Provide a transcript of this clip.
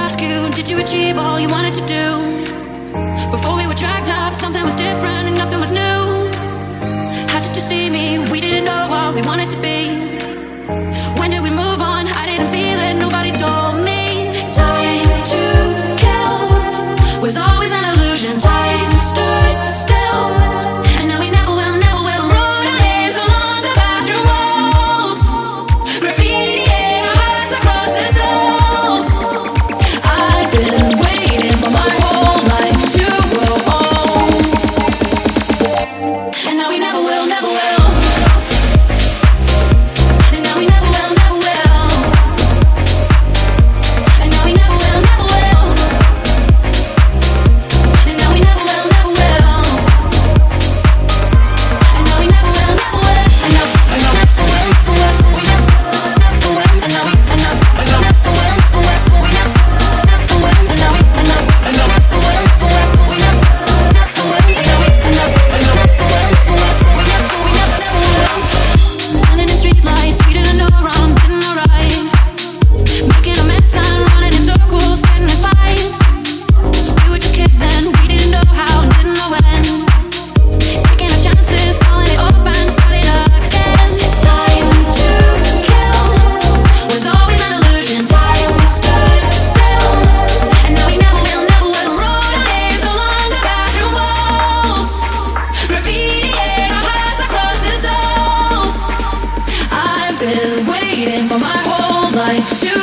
ask you, did you achieve all you wanted to do? Before we were dragged up, something was different and nothing was new. How did you see me? We didn't know what we wanted to be. When did we move on? I didn't feel it, nobody told me. Time to kill was always an illusion. Time stood still, and now we never will, never will. Wrote our names along the bathroom walls, graffitiing our hearts across the souls. I've been waiting for my whole life to grow old, and now we never will, never will. And now we never will, never will. And now we never will, never will. And now we never will, never will. And now we never will, never will. And now we never will, never will. We never will. And now we never will, never will. We never will. And now we never will, never will. We never will. And now we never will, we never will. Standing in streetlights, we didn't know wrong, didn't know right. Making a mess and running in circles, getting in fights. We were just kids then, we didn't know how and didn't know when. Taking our chances, calling it off and starting again. Time to kill was always an illusion. Time stood still, and now we never will, never will. Wrote our names along the bathroom walls, graffitiing our hearts across the souls. I've been waiting for my whole life to